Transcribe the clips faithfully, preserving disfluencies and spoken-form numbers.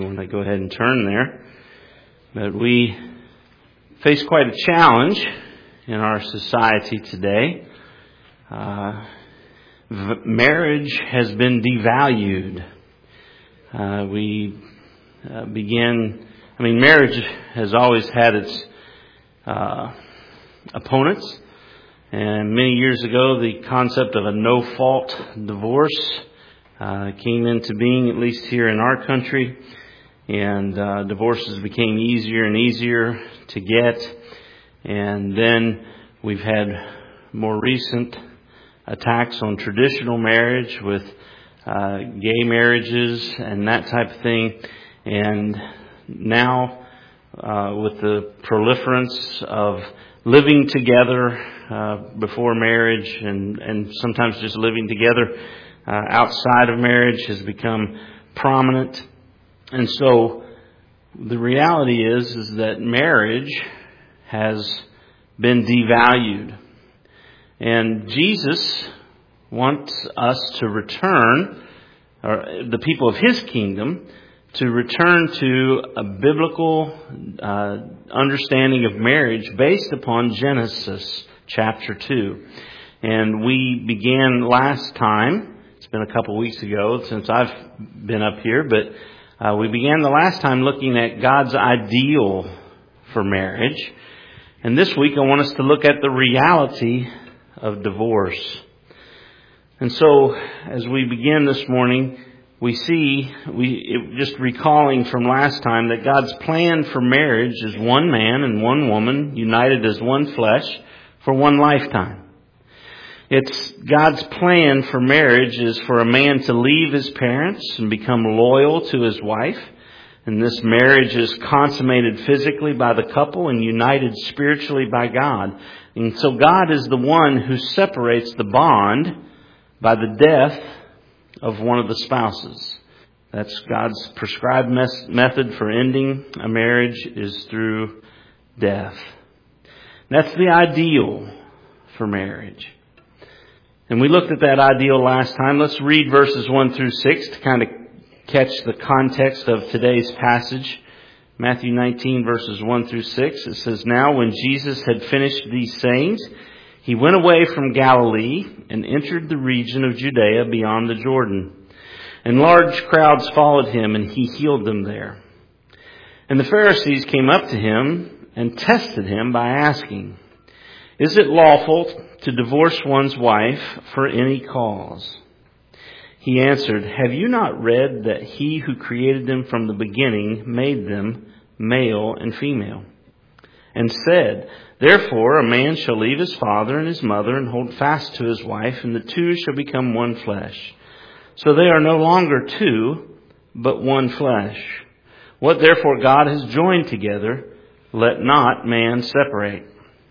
When I go ahead and turn there, but we face quite a challenge in our society today. Uh, v- marriage has been devalued. Uh, we uh, begin, I mean, marriage has always had its uh, opponents. And many years ago, the concept of a no-fault divorce uh, came into being, at least here in our country. And uh, divorces became easier and easier to get. And then we've had more recent attacks on traditional marriage with uh, gay marriages and that type of thing. And now uh, with the proliferance of living together uh, before marriage and, and sometimes just living together uh, outside of marriage has become prominent. And so the reality is, is that marriage has been devalued. And Jesus wants us to return, or the people of His kingdom, to return to a biblical uh, understanding of marriage based upon Genesis chapter two. And we began last time, it's been a couple weeks ago since I've been up here, but Uh, we began the last time looking at God's ideal for marriage. And this week I want us to look at the reality of divorce. And so as we begin this morning, we see, we it, just recalling from last time, that God's plan for marriage is one man and one woman united as one flesh for one lifetime. It's God's plan for marriage is for a man to leave his parents and become loyal to his wife. And this marriage is consummated physically by the couple and united spiritually by God. And so God is the one who separates the bond by the death of one of the spouses. That's God's prescribed mes- method for ending a marriage is through death. That's the ideal for marriage. And we looked at that ideal last time. Let's read verses one through six to kind of catch the context of today's passage. Matthew nineteen, verses one through six. It says, "Now when Jesus had finished these sayings, He went away from Galilee and entered the region of Judea beyond the Jordan. And large crowds followed Him, and He healed them there. And the Pharisees came up to Him and tested Him by asking, 'Is it lawful to divorce one's wife for any cause?' He answered, 'Have you not read that He who created them from the beginning made them male and female? And said, Therefore a man shall leave his father and his mother and hold fast to his wife, and the two shall become one flesh. So they are no longer two, but one flesh. What therefore God has joined together, let not man separate.'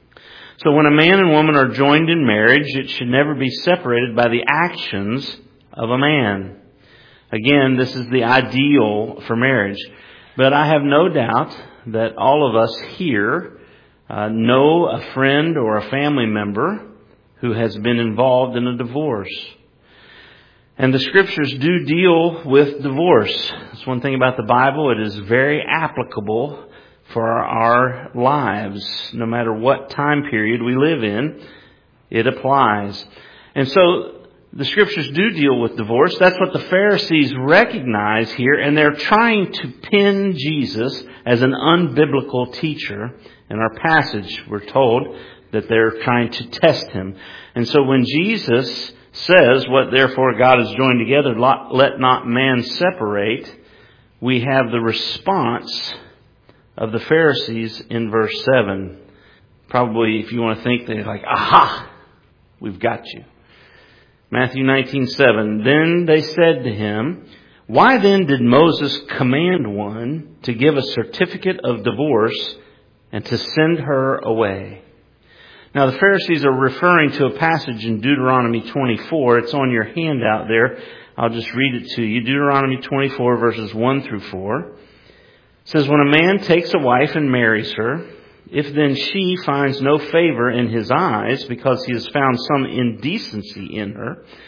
So when a man and woman are joined in marriage, it should never be separated by the actions of a man." Again, this is the ideal for marriage. But I have no doubt that all of us here uh, know a friend or a family member who has been involved in a divorce. And the Scriptures do deal with divorce. That's one thing about the Bible. It is very applicable for our lives. No matter what time period we live in, it applies. And so the Scriptures do deal with divorce. That's what the Pharisees recognize here, and they're trying to pin Jesus as an unbiblical teacher. In our passage, we're told that they're trying to test Him. And so when Jesus says, "What therefore God has joined together, let not man separate," we have the response of the Pharisees in verse seven. Probably, if you want to think, they're like, "Aha! We've got you." Matthew nineteen seven. "Then they said to Him, Why then did Moses command one to give a certificate of divorce and to send her away?" Now the Pharisees are referring to a passage in Deuteronomy twenty-four. It's on your handout there. I'll just read it to you. Deuteronomy twenty-four, verses one through four. It says, "When a man takes a wife and marries her, if then she finds no favor in his eyes because he has found some indecency in her,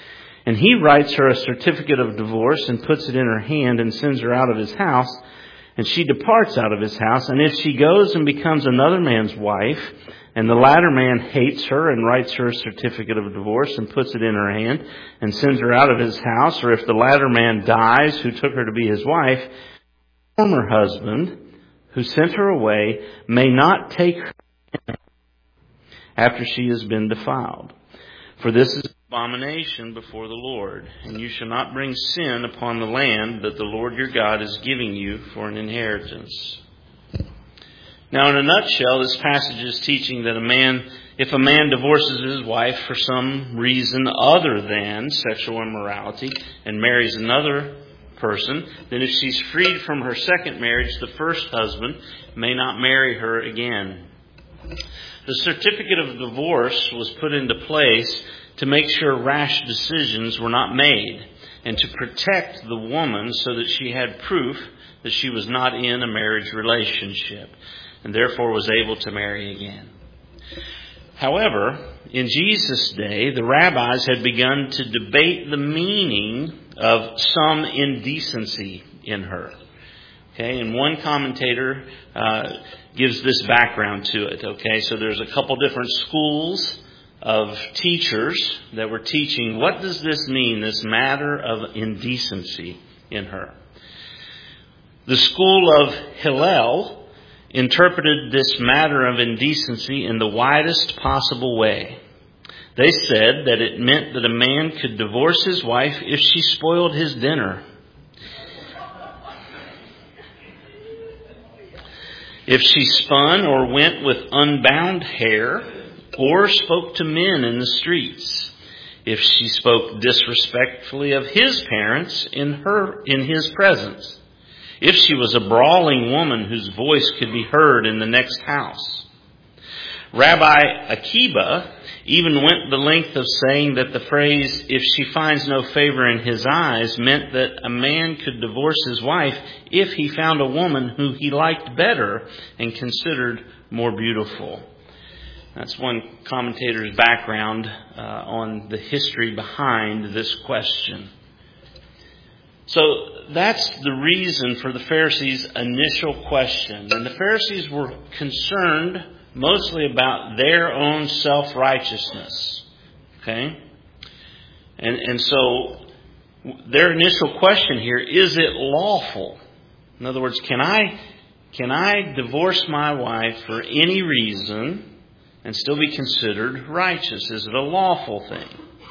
And he writes her a certificate of divorce and puts it in her hand and sends her out of his house. And she departs out of his house. And if she goes and becomes another man's wife, and the latter man hates her and writes her a certificate of divorce and puts it in her hand and sends her out of his house, or if the latter man dies who took her to be his wife, the former husband who sent her away may not take her after she has been defiled. For this is abomination before the Lord, and you shall not bring sin upon the land that the Lord your God is giving you for an inheritance. Now, in a nutshell, this passage is teaching that a man, if a man divorces his wife for some reason other than sexual immorality and marries another person, then if she's freed from her second marriage, the first husband may not marry her again. The certificate of divorce was put into place to make sure rash decisions were not made and to protect the woman so that she had proof that she was not in a marriage relationship and therefore was able to marry again. However, in Jesus' day, the rabbis had begun to debate the meaning of some indecency in her. Okay, and one commentator uh, gives this background to it. Okay, so there's a couple different schools of teachers that were teaching what does this mean, this matter of indecency in her. The school of Hillel interpreted this matter of indecency in the widest possible way. They said that it meant that a man could divorce his wife if she spoiled his dinner, if she spun or went with unbound hair, or spoke to men in the streets, if she spoke disrespectfully of his parents in her in his presence, if she was a brawling woman whose voice could be heard in the next house. Rabbi Akiba even went the length of saying that the phrase, if she finds no favor in his eyes, meant that a man could divorce his wife if he found a woman who he liked better and considered more beautiful. That's one commentator's background uh, on the history behind this question. So that's the reason for the Pharisees' initial question. And the Pharisees were concerned mostly about their own self-righteousness. Okay? And, and so their initial question here, is it lawful? In other words, can I, can I divorce my wife for any reason and still be considered righteous? Is it a lawful thing?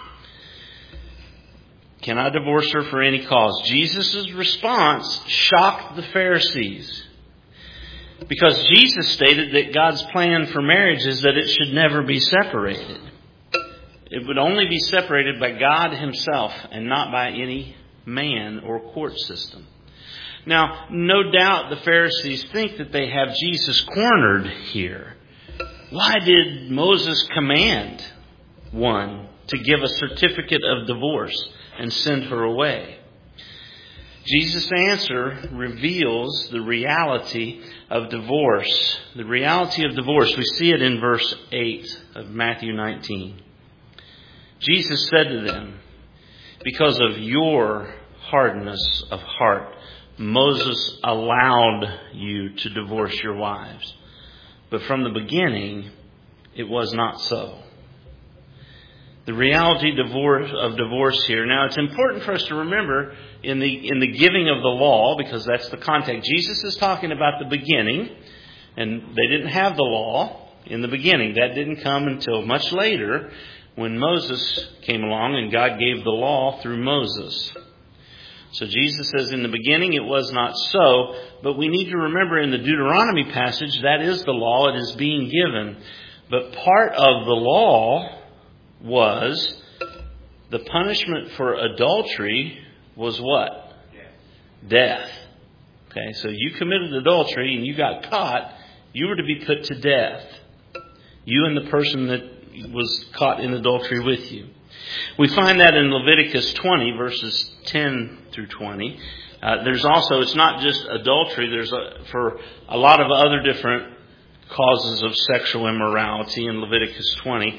Can I divorce her for any cause? Jesus' response shocked the Pharisees, because Jesus stated that God's plan for marriage is that it should never be separated. It would only be separated by God Himself and not by any man or court system. Now, no doubt the Pharisees think that they have Jesus cornered here. Why did Moses command one to give a certificate of divorce and send her away? Jesus' answer reveals the reality of divorce. The reality of divorce. We see it in verse eight of Matthew nineteen. Jesus said to them, because of your hardness of heart, Moses allowed you to divorce your wives. But from the beginning, it was not so. The reality divorce, of divorce here. Now, it's important for us to remember in the in the giving of the law, because that's the context. Jesus is talking about the beginning, and they didn't have the law in the beginning. That didn't come until much later when Moses came along and God gave the law through Moses. So Jesus says in the beginning it was not so, but we need to remember in the Deuteronomy passage that is the law, it is being given. But part of the law was the punishment for adultery was what? Death. Death. Okay, so you committed adultery and you got caught, you were to be put to death. You and the person that was caught in adultery with you. We find that in Leviticus twenty, verses ten through twenty. Uh, there's also, it's not just adultery, there's a, for a lot of other different causes of sexual immorality in Leviticus twenty.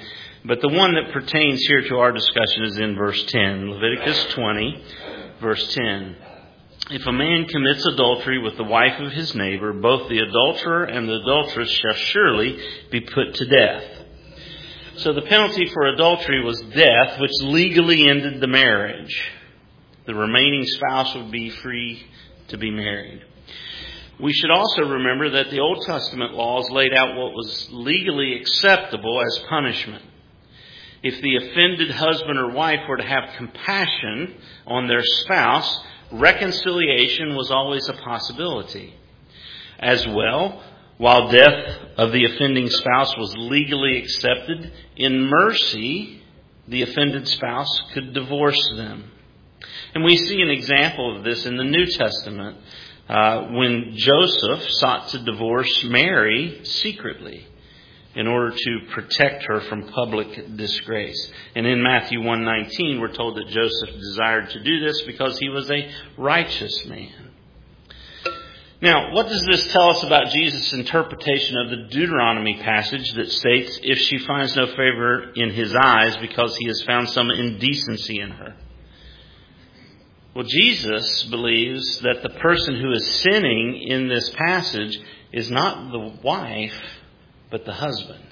But the one that pertains here to our discussion is in verse ten. Leviticus twenty, verse ten. If a man commits adultery with the wife of his neighbor, both the adulterer and the adulteress shall surely be put to death. So the penalty for adultery was death, which legally ended the marriage. The remaining spouse would be free to be married. We should also remember that the Old Testament laws laid out what was legally acceptable as punishment. If the offended husband or wife were to have compassion on their spouse, reconciliation was always a possibility. As well, while death of the offending spouse was legally accepted, in mercy, the offended spouse could divorce them. And we see an example of this in the New Testament uh, when Joseph sought to divorce Mary secretly in order to protect her from public disgrace. And in Matthew one nineteen, we're told that Joseph desired to do this because he was a righteous man. Now, what does this tell us about Jesus' interpretation of the Deuteronomy passage that states, if she finds no favor in his eyes because he has found some indecency in her? Well, Jesus believes that the person who is sinning in this passage is not the wife, but the husband.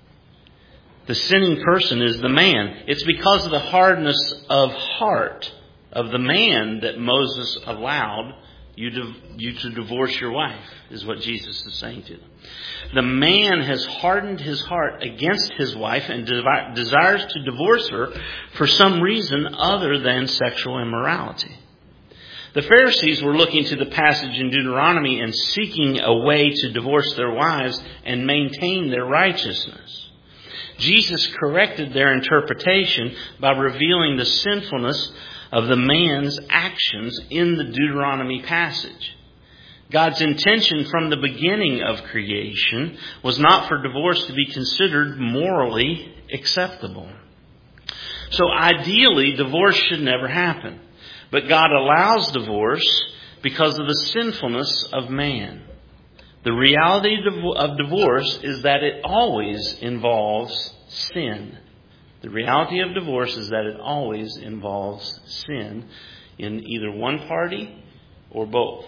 The sinning person is the man. It's because of the hardness of heart of the man that Moses allowed you to, you to divorce your wife, is what Jesus is saying to them. The man has hardened his heart against his wife and de- desires to divorce her for some reason other than sexual immorality. The Pharisees were looking to the passage in Deuteronomy and seeking a way to divorce their wives and maintain their righteousness. Jesus corrected their interpretation by revealing the sinfulness of the man's actions in the Deuteronomy passage. God's intention from the beginning of creation was not for divorce to be considered morally acceptable. So ideally, divorce should never happen. But God allows divorce because of the sinfulness of man. The reality of divorce is that it always involves sin. The reality of divorce is that it always involves sin in either one party or both.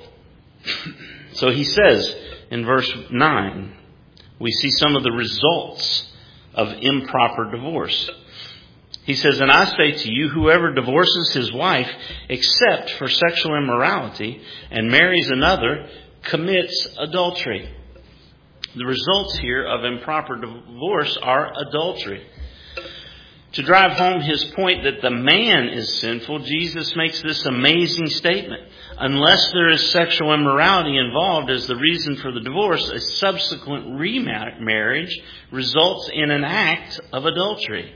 So he says in verse nine, we see some of the results of improper divorce. He says, and I say to you, whoever divorces his wife except for sexual immorality and marries another commits adultery. The results here of improper divorce are adultery. To drive home his point that the man is sinful, Jesus makes this amazing statement. Unless there is sexual immorality involved as the reason for the divorce, a subsequent remarriage results in an act of adultery.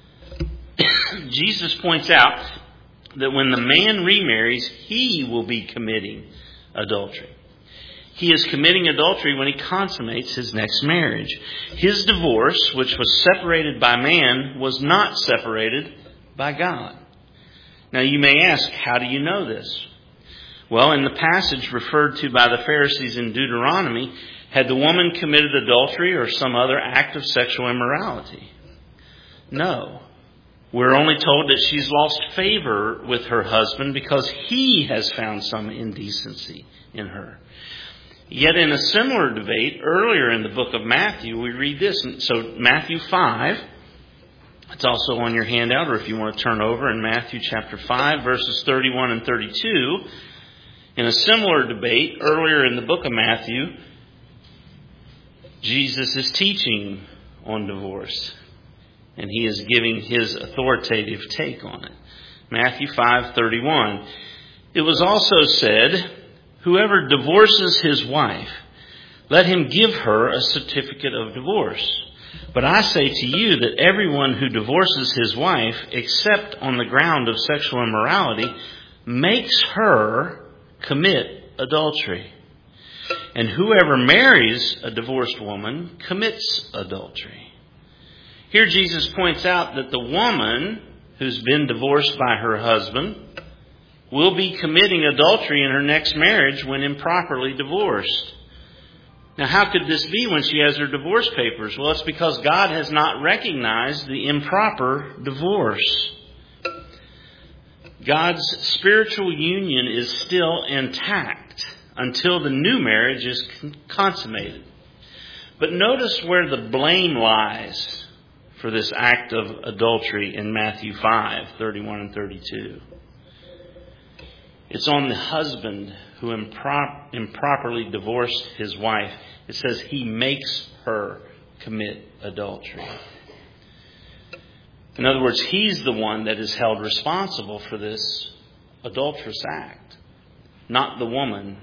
Jesus points out that when the man remarries, he will be committing adultery. He is committing adultery when he consummates his next marriage. His divorce, which was separated by man, was not separated by God. Now you may ask, how do you know this? Well, in the passage referred to by the Pharisees in Deuteronomy, had the woman committed adultery or some other act of sexual immorality? No. We're only told that she's lost favor with her husband because he has found some indecency in her. Yet in a similar debate earlier in the book of Matthew, we read this. So Matthew five, it's also on your handout, or if you want to turn over in Matthew chapter five, verses thirty-one and thirty-two. In a similar debate earlier in the book of Matthew, Jesus is teaching on divorce. And he is giving his authoritative take on it. Matthew five thirty-one. It was also said, whoever divorces his wife, let him give her a certificate of divorce. But I say to you that everyone who divorces his wife, except on the ground of sexual immorality, makes her commit adultery. And whoever marries a divorced woman commits adultery. Here Jesus points out that the woman who's been divorced by her husband will be committing adultery in her next marriage when improperly divorced. Now, how could this be when she has her divorce papers? Well, it's because God has not recognized the improper divorce. God's spiritual union is still intact until the new marriage is consummated. But notice where the blame lies for this act of adultery in Matthew five, thirty-one and thirty-two. It's on the husband who impro- improperly divorced his wife. It says he makes her commit adultery. In other words, he's the one that is held responsible for this adulterous act, not the woman.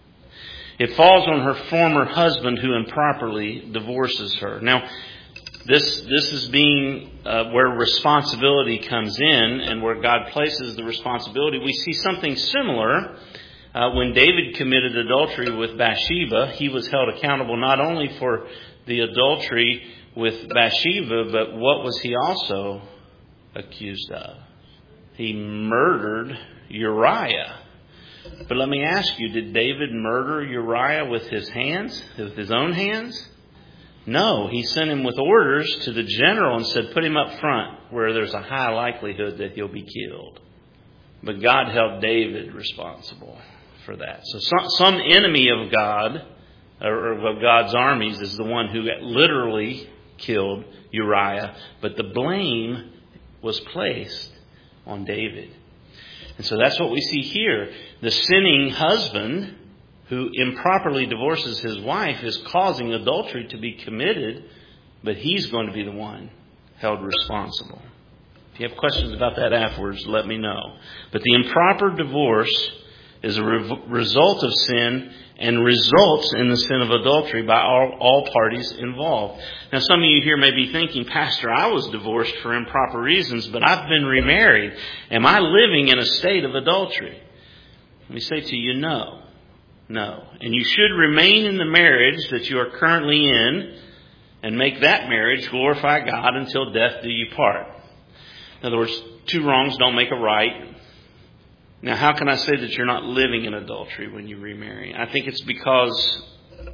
It falls on her former husband who improperly divorces her. Now, this this is being uh, where responsibility comes in and where God places the responsibility. We see something similar uh, when David committed adultery with Bathsheba. He was held accountable not only for the adultery with Bathsheba, but what was he also accused of? He murdered Uriah. But let me ask you, did David murder Uriah with his hands, with his own hands? No, he sent him with orders to the general and said, put him up front where there's a high likelihood that he'll be killed. But God held David responsible for that. So some, some enemy of God, or of God's armies, is the one who literally killed Uriah. But the blame was placed on David. And so that's what we see here. The sinning husband who improperly divorces his wife is causing adultery to be committed, but he's going to be the one held responsible. If you have questions about that afterwards, let me know. But the improper divorce is a re- result of sin and results in the sin of adultery by all, all parties involved. Now, some of you here may be thinking, Pastor, I was divorced for improper reasons, but I've been remarried. Am I living in a state of adultery? Let me say to you, no. No. And you should remain in the marriage that you are currently in and make that marriage glorify God until death do you part. In other words, two wrongs don't make a right. Now, how can I say that you're not living in adultery when you remarry? I think it's because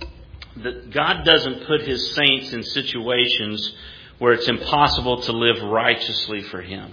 that God doesn't put His saints in situations where it's impossible to live righteously for Him.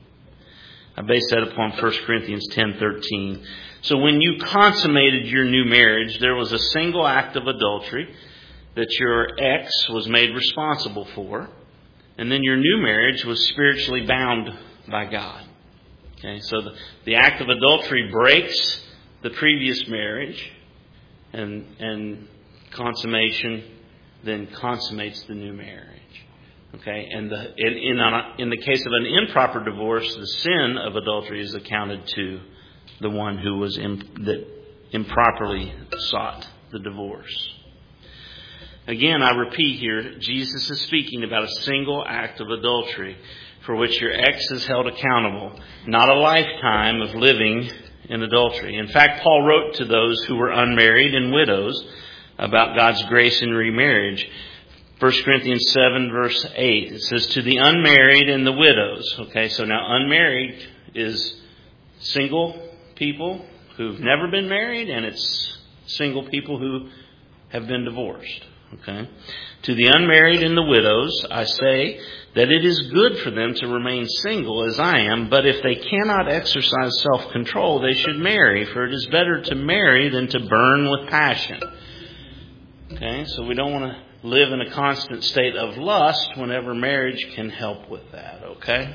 I base that upon First Corinthians ten thirteen. So when you consummated your new marriage, there was a single act of adultery that your ex was made responsible for. And then your new marriage was spiritually bound by God. Okay, so the, the act of adultery breaks the previous marriage, and and consummation then consummates the new marriage. Okay, and the, in in, a, in the case of an improper divorce, the sin of adultery is accounted to the one who was imp, that improperly sought the divorce. Again, I repeat here, Jesus is speaking about a single act of adultery for which your ex is held accountable, not a lifetime of living in adultery. In fact, Paul wrote to those who were unmarried and widows about God's grace in remarriage. First Corinthians seven verse eight, it says, to the unmarried and the widows. Okay, so now unmarried is single people who've never been married, and it's single people who have been divorced. Okay, to the unmarried and the widows, I say that it is good for them to remain single as I am, but if they cannot exercise self-control, they should marry, for it is better to marry than to burn with passion. Okay, so we don't want to live in a constant state of lust whenever marriage can help with that, okay?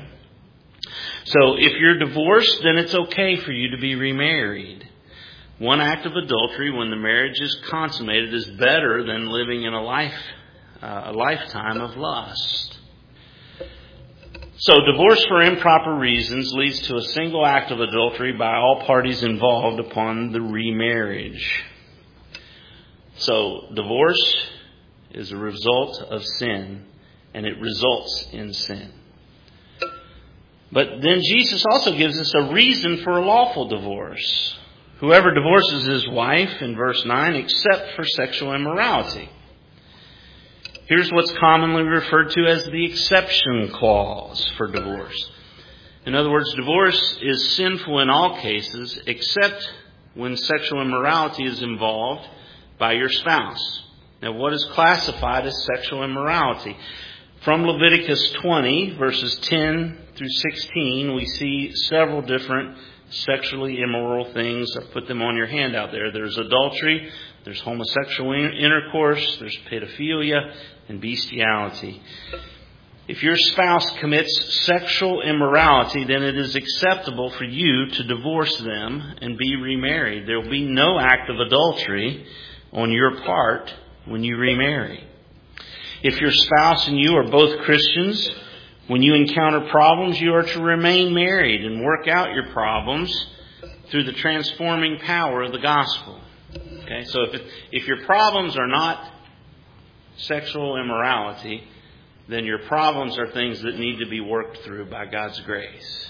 So if you're divorced, then it's okay for you to be remarried. One act of adultery when the marriage is consummated is better than living in a life, uh, a lifetime of lust. So divorce for improper reasons leads to a single act of adultery by all parties involved upon the remarriage. So divorce is a result of sin, and it results in sin. But then Jesus also gives us a reason for a lawful divorce. Whoever divorces his wife, in verse nine, except for sexual immorality. Here's what's commonly referred to as the exception clause for divorce. In other words, divorce is sinful in all cases except when sexual immorality is involved by your spouse. Now, what is classified as sexual immorality? From Leviticus twenty, verses ten through sixteen, we see several different sexually immoral things. I've put them on your handout there. There's adultery, there's homosexual intercourse, there's pedophilia, and bestiality. If your spouse commits sexual immorality, then it is acceptable for you to divorce them and be remarried. There will be no act of adultery on your part when you remarry. If your spouse and you are both Christians, when you encounter problems, you are to remain married and work out your problems through the transforming power of the gospel. Okay, so if it, if your problems are not sexual immorality, then your problems are things that need to be worked through by God's grace.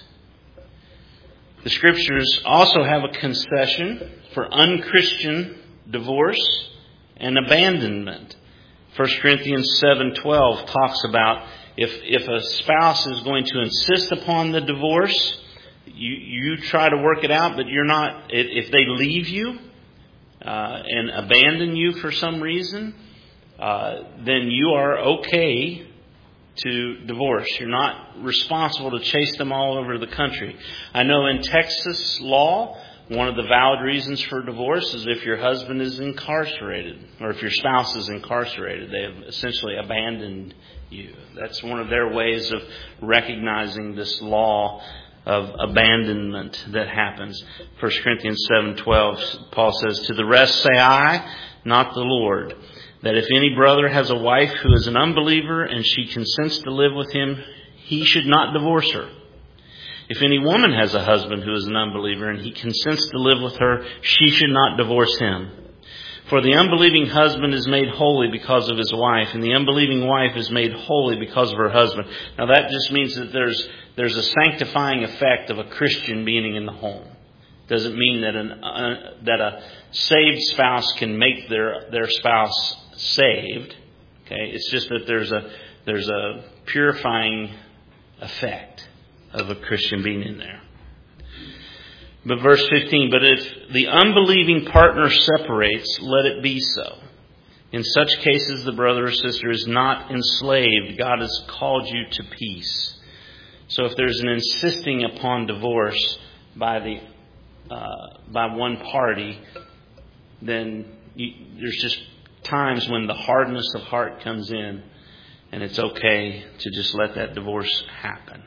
The Scriptures also have a concession for unchristian divorce and abandonment. First Corinthians seven twelve talks about if if a spouse is going to insist upon the divorce, you you try to work it out, but you're not. If they leave you uh, and abandon you for some reason, uh, then you are okay to divorce. You're not responsible to chase them all over the country. I know in Texas law, one of the valid reasons for divorce is if your husband is incarcerated or if your spouse is incarcerated. They have essentially abandoned you. That's one of their ways of recognizing this law of abandonment that happens. First Corinthians seven twelve, Paul says, "To the rest say I, not the Lord, that if any brother has a wife who is an unbeliever and she consents to live with him, he should not divorce her. If any woman has a husband who is an unbeliever and he consents to live with her, she should not divorce him. For the unbelieving husband is made holy because of his wife, and the unbelieving wife is made holy because of her husband." Now that just means that there's there's a sanctifying effect of a Christian being in the home. Doesn't mean that an uh, that a saved spouse can make their their spouse saved. Okay, it's just that there's a there's a purifying effect of a Christian being in there. But verse fifteen, "But if the unbelieving partner separates, let it be so. In such cases, the brother or sister is not enslaved. God has called you to peace." So if there's an insisting upon divorce by the uh, by one party, then you, there's just times when the hardness of heart comes in, and it's okay to just let that divorce happen.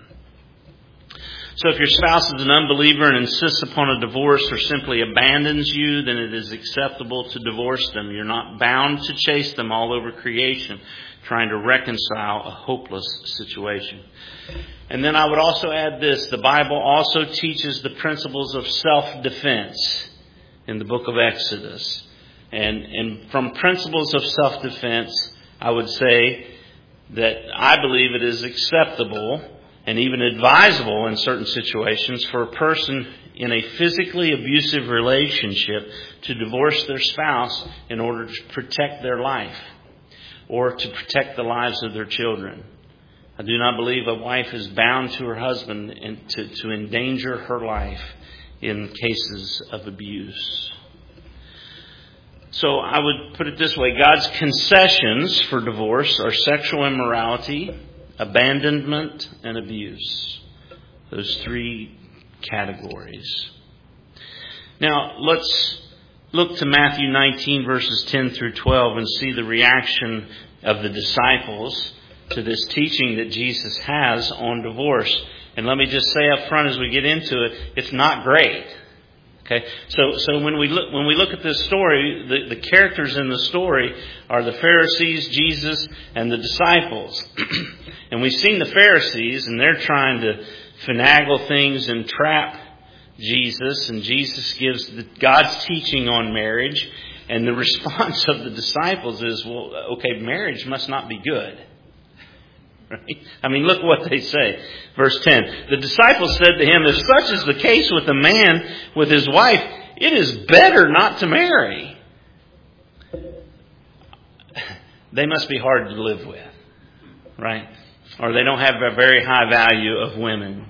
So if your spouse is an unbeliever and insists upon a divorce or simply abandons you, then it is acceptable to divorce them. You're not bound to chase them all over creation, trying to reconcile a hopeless situation. And then I would also add this. The Bible also teaches the principles of self-defense in the book of Exodus. And, and from principles of self-defense, I would say that I believe it is acceptable and even advisable in certain situations for a person in a physically abusive relationship to divorce their spouse in order to protect their life or to protect the lives of their children. I do not believe a wife is bound to her husband and to, to endanger her life in cases of abuse. So I would put it this way. God's concessions for divorce are sexual immorality, abandonment, and abuse. Those three categories. Now, let's look to Matthew nineteen, verses ten through twelve, and see the reaction of the disciples to this teaching that Jesus has on divorce. And let me just say up front as we get into it, it's not great. Okay, so so when we look when we look at this story, the, the characters in the story are the Pharisees, Jesus, and the disciples. And we've seen the Pharisees, and they're trying to finagle things and trap Jesus. And Jesus gives the, God's teaching on marriage, and the response of the disciples is, "Well, okay, marriage must not be good." Right? I mean, look what they say. Verse ten. "The disciples said to him, 'If such is the case with a man with his wife, it is better not to marry.'" They must be hard to live with, right? Or they don't have a very high value of women.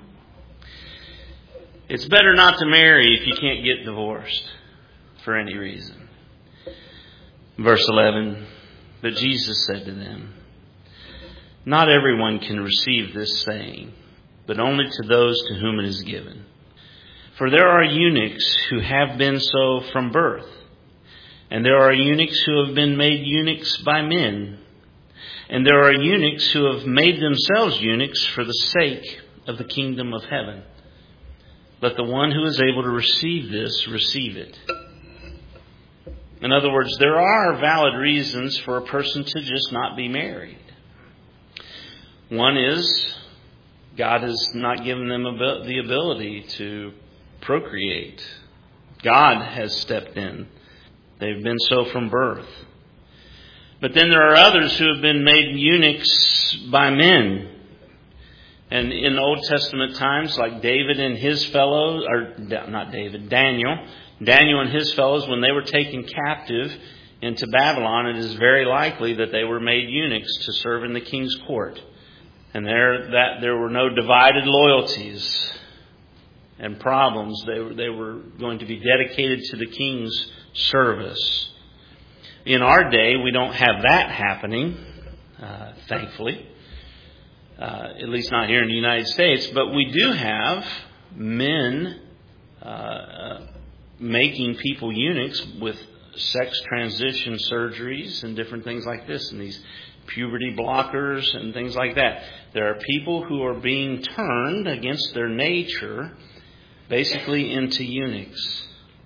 It's better not to marry if you can't get divorced for any reason. Verse eleven. But Jesus said to them, "Not everyone can receive this saying, but only to those to whom it is given. For there are eunuchs who have been so from birth, and there are eunuchs who have been made eunuchs by men, and there are eunuchs who have made themselves eunuchs for the sake of the kingdom of heaven. Let the one who is able to receive this, receive it." In other words, there are valid reasons for a person to just not be married. One is God has not given them the ability to procreate. God has stepped in. They've been so from birth. But then there are others who have been made eunuchs by men. And in Old Testament times, like David and his fellows, or not David, Daniel, Daniel and his fellows, when they were taken captive into Babylon, it is very likely that they were made eunuchs to serve in the king's court. And there that there were no divided loyalties and problems. They were, they were going to be dedicated to the king's service. In our day, we don't have that happening, uh, thankfully. Uh, at least not here in the United States. But we do have men uh, uh, making people eunuchs with sex transition surgeries and different things like this, and these puberty blockers and things like that. There are people who are being turned against their nature, basically into eunuchs.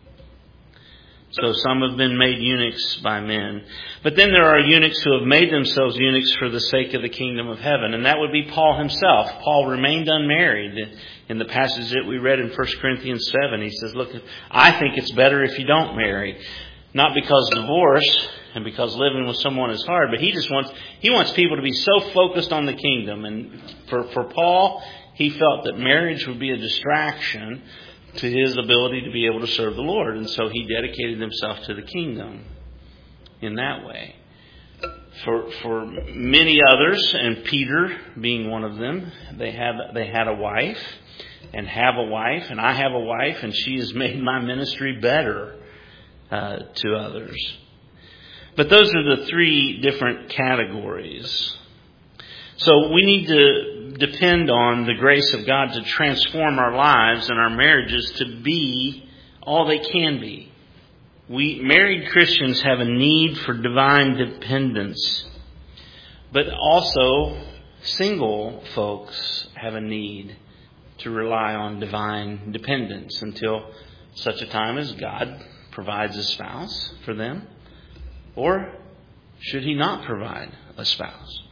So some have been made eunuchs by men. But then there are eunuchs who have made themselves eunuchs for the sake of the kingdom of heaven. And that would be Paul himself. Paul remained unmarried. In the passage that we read in First Corinthians seven, he says, look, I think it's better if you don't marry. Not because divorce and because living with someone is hard, but he just wants he wants people to be so focused on the kingdom. And for, for Paul, he felt that marriage would be a distraction to his ability to be able to serve the Lord. And so he dedicated himself to the kingdom in that way. For for many others, and Peter being one of them, they have they had a wife and have a wife, and I have a wife, and she has made my ministry better uh, to others. But those are the three different categories. So we need to depend on the grace of God to transform our lives and our marriages to be all they can be. We married Christians have a need for divine dependence, but also single folks have a need to rely on divine dependence until such a time as God provides a spouse for them, or should He not provide a spouse?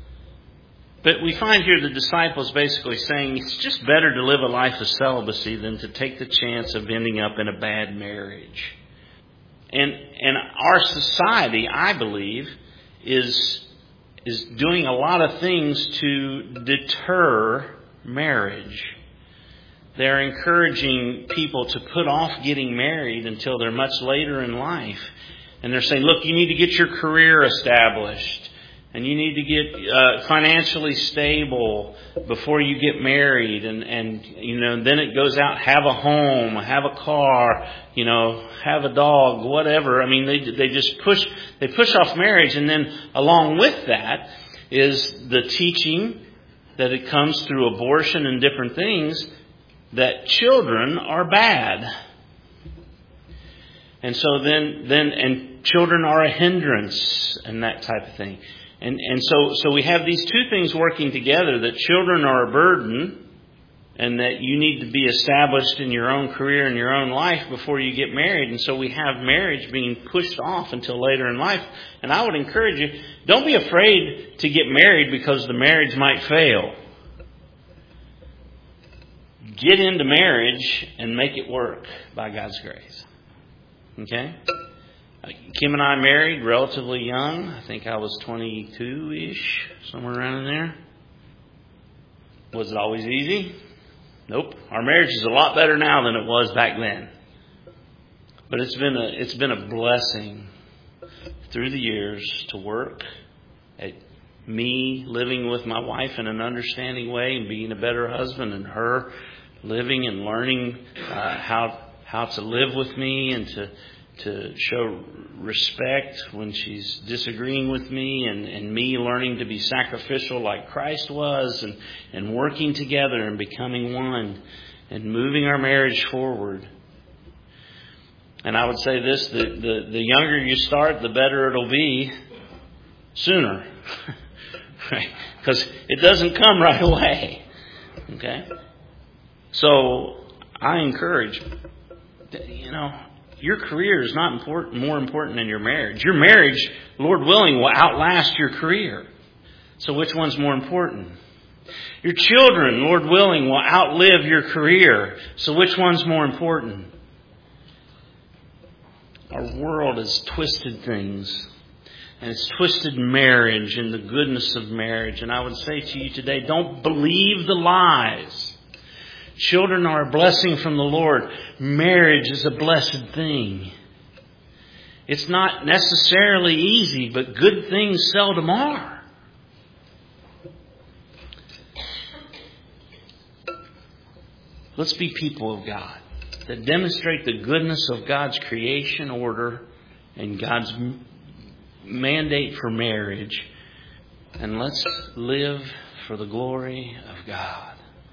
But we find here the disciples basically saying it's just better to live a life of celibacy than to take the chance of ending up in a bad marriage. And and our society, I believe, is is doing a lot of things to deter marriage. They're encouraging people to put off getting married until they're much later in life. And they're saying, look, you need to get your career established. And you need to get uh, financially stable before you get married. And, and, you know, then it goes out, have a home, have a car, you know, have a dog, whatever. I mean, they they just push, they push off marriage. And then along with that is the teaching that it comes through abortion and different things that children are bad. And so then, then, and children are a hindrance and that type of thing. And and so so we have these two things working together, that children are a burden and that you need to be established in your own career and your own life before you get married. And so we have marriage being pushed off until later in life. And I would encourage you, don't be afraid to get married because the marriage might fail. Get into marriage and make it work by God's grace. Okay? Kim and I married relatively young. I think I was twenty-two-ish, somewhere around in there. Was it always easy? Nope. Our marriage is a lot better now than it was back then. But it's been a it's been a blessing through the years to work at me living with my wife in an understanding way and being a better husband, and her living and learning uh, how how to live with me and to to show respect when she's disagreeing with me, and, and me learning to be sacrificial like Christ was, and, and working together and becoming one and moving our marriage forward. And I would say this, the, the, the younger you start, the better it'll be sooner. Right? Because it doesn't come right away. Okay? So I encourage, you know, your career is not important, more important than your marriage. Your marriage, Lord willing, will outlast your career. So which one's more important? Your children, Lord willing, will outlive your career. So which one's more important? Our world has twisted things. And it's twisted marriage and the goodness of marriage. And I would say to you today, don't believe the lies. Children are a blessing from the Lord. Marriage is a blessed thing. It's not necessarily easy, but good things seldom are. Let's be people of God that demonstrate the goodness of God's creation order and God's mandate for marriage. And let's live for the glory of God.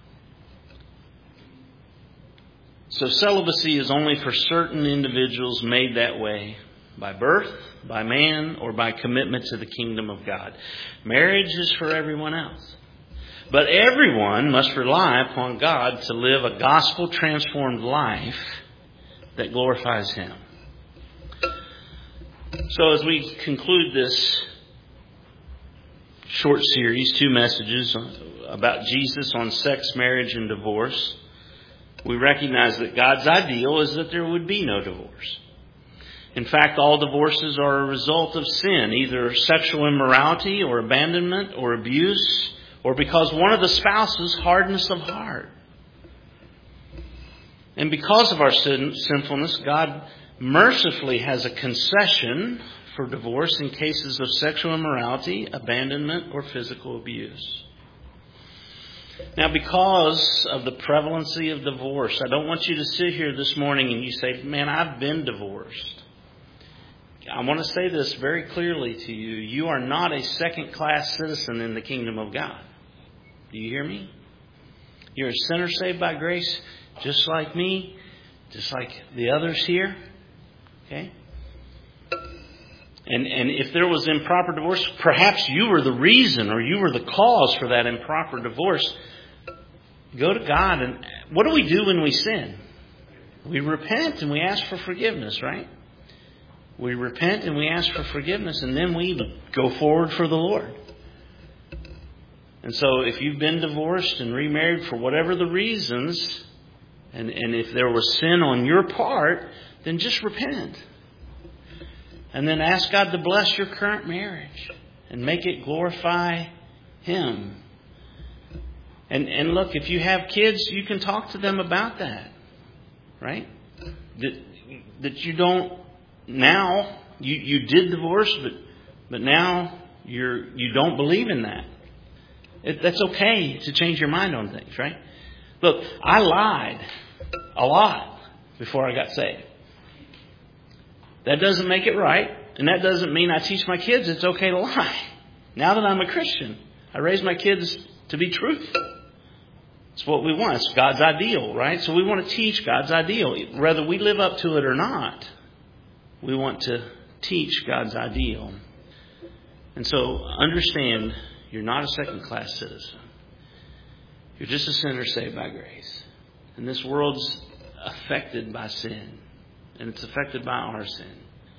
So celibacy is only for certain individuals made that way by birth, by man, or by commitment to the kingdom of God. Marriage is for everyone else. But everyone must rely upon God to live a gospel-transformed life that glorifies Him. So as we conclude this short series, two messages about Jesus on sex, marriage, and divorce, we recognize that God's ideal is that there would be no divorce. In fact, all divorces are a result of sin, either sexual immorality or abandonment or abuse, or because one of the spouses' hardness of heart. And because of our sin, sinfulness, God mercifully has a concession for divorce in cases of sexual immorality, abandonment, or physical abuse. Now, because of the prevalency of divorce, I don't want you to sit here this morning and you say, man, I've been divorced. I want to say this very clearly to you. You are not a second-class citizen in the kingdom of God. Do you hear me? You're a sinner saved by grace, just like me, just like the others here. Okay? And and if there was improper divorce, perhaps you were the reason or you were the cause for that improper divorce. Go to God. And what do we do when we sin? We repent and we ask for forgiveness, right? We repent and we ask for forgiveness, and then we go forward for the Lord. And so if you've been divorced and remarried for whatever the reasons, and, and if there was sin on your part, then just repent. And then ask God to bless your current marriage and make it glorify Him. And and look, if you have kids, you can talk to them about that. Right? That, that you don't now, you, you did divorce, but but now you're you don't believe in that. It, that's okay to change your mind on things, right? Look, I lied a lot before I got saved. That doesn't make it right, and that doesn't mean I teach my kids it's okay to lie. Now that I'm a Christian, I raise my kids to be truthful. It's what we want. It's God's ideal, right? So we want to teach God's ideal. Whether we live up to it or not, we want to teach God's ideal. And so understand, you're not a second-class citizen. You're just a sinner saved by grace. And this world's affected by sin. And it's affected by our sin.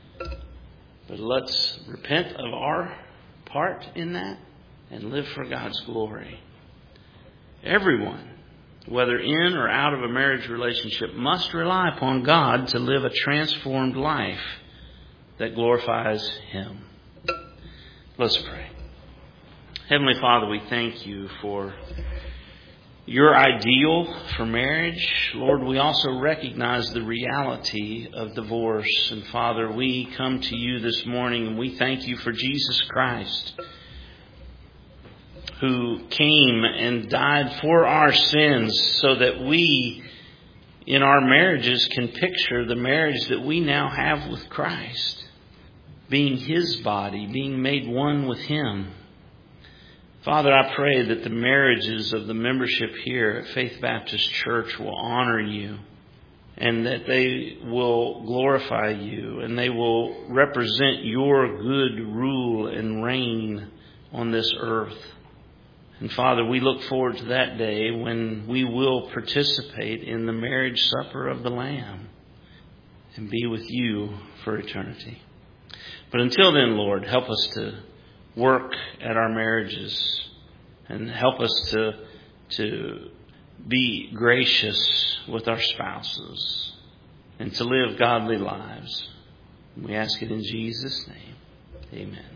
But let's repent of our part in that and live for God's glory. Everyone, whether in or out of a marriage relationship, must rely upon God to live a transformed life that glorifies Him. Let's pray. Heavenly Father, we thank You for Your ideal for marriage. Lord, we also recognize the reality of divorce. And Father, we come to You this morning and we thank You for Jesus Christ, who came and died for our sins so that we, in our marriages can picture the marriage that we now have with Christ, being His body, being made one with Him. Father, I pray that the marriages of the membership here at Faith Baptist Church will honor You, and that they will glorify You, and they will represent Your good rule and reign on this earth. And Father, we look forward to that day when we will participate in the marriage supper of the Lamb and be with You for eternity. But until then, Lord, help us to work at our marriages and help us to, to be gracious with our spouses and to live godly lives. We ask it in Jesus' name. Amen.